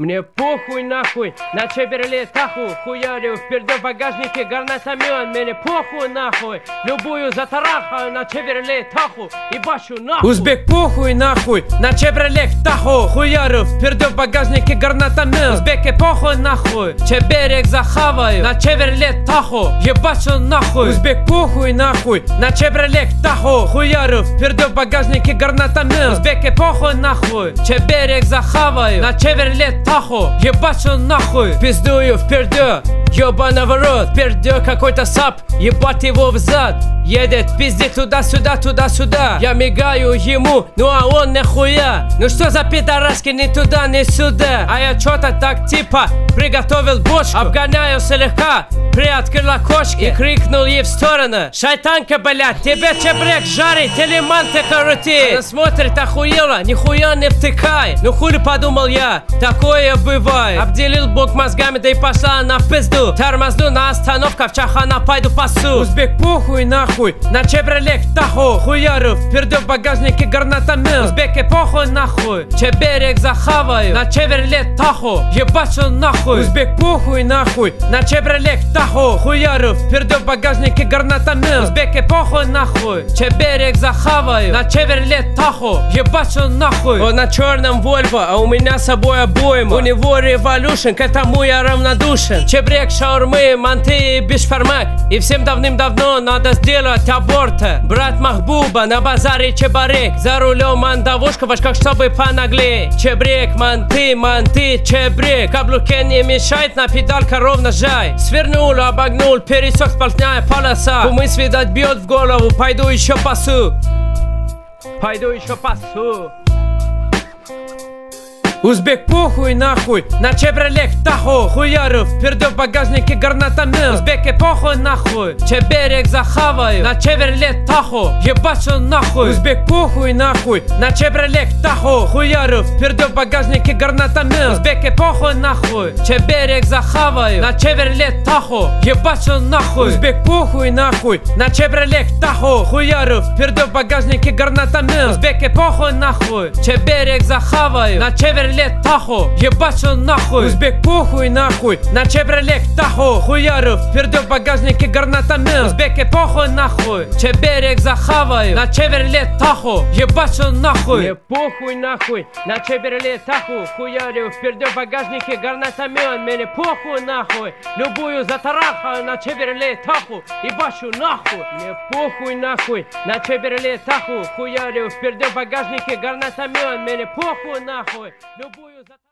Мне похуй нахуй, на Чевролет Таху хуярю, впереди в багажнике гранатомет. Мне похуй нахуй, любую затарахаю на Чевролет Таху и бачу нахуй. Узбек похуй нахуй, на Чевролет Таху хуярю, впереди в багажнике гранатомет. Узбеки похуй нахуй, Чеберег захаваю, на Чевролет Таху ебачу нахуй. Узбек похуй нахуй, на Чевролет Таху хуярю, впереди в багажнике гранатомет. Узбеки похуй нахуй, Чеберег захаваю, на Чевролет Таху ебачу нахуй. Пиздую вперед, ебаного рот, вперед какой-то сап, ебать его взад. Едет пиздит туда-сюда, туда-сюда. Я мигаю ему, ну а он нахуя. Ну что за пидораски, ни туда, ни сюда. А я чё-то так типа приготовил бочку, обгоняю слегка, приоткрыл окошки и крикнул ей в сторону: шайтанка, блядь, тебе чебрек жарить или мантика рутить? Она смотрит охуела, нихуя не втыкай. Ну хули, подумал я, такое бывает. Обделил бок мозгами, да и пошла она в пизду. Тормозну на остановка, в чахана пойду пасу. Узбек похуй нахуй, на Чевролет Таху хуярю, впереди в багажнике гранатомет. Узбеки похуй нахуй, Чеберег захаваю, на Чевролет Таху ебачу нахуй. Узбек похуй нахуй, на Чевролет Таху хуярю, впереди в багажнике гранатомет. Узбеки похуй нахуй, Чеберег захаваю, на Чевролет Таху ебачу нахуй. Он на черном Вольво, а у меня с собой обойма. У него революшн, к этому я равнодушен. Чебрек, шаурмы, манты и бишфармак. И всем давным-давно надо сделать аборта. Брат Махбуба на базаре Чебарек, за рулем мандавушка в очках, чтобы понаглее. Чебрек, манты, манты, чебрек. Каблуке не мешает, на педалька ровно жай. Свернул, обогнул, пересек сплошная полоса. Умысл, видать, бьет в голову, пойду еще пасу. Пойду еще пасу. Узбек похуй нахуй, на Чевролет Таху хуярю, впереди в багажнике гранатомет. Узбеки похуй нахуй, Чеберег захаваю, на Чевролет Таху ебачу нахуй. Узбек похуй нахуй, на Чевролет Таху хуярю, впереди в багажнике гранатомет. Узбеки похуй нахуй, Чеберег захаваю, на Чевролет Таху ебачу нахуй. Узбек похуй нахуй, на Чевролет Таху хуярю, впереди в багажнике гранатомет. Узбеки похуй нахуй, Чеберег захаваю, на Чевролет Таху ебачу нахуй. Узбек похуй нахуй, на Чевролет Таху хуярю, впереди в багажнике гранатомет. Узбеки похуй нахуй, Чеберег захаваю, на Чевролет Таху ебачу нахуй. Мне похуй нахуй, на Чевролет Таху хуярю, впереди в багажнике гранатомет. Мне похуй нахуй, любую затарахаю на Чевролет Таху и бачу нахуй. Мне похуй нахуй, на Чевролет Таху хуярю, впереди в багажнике гранатомет. Мне похуй нахуй, любую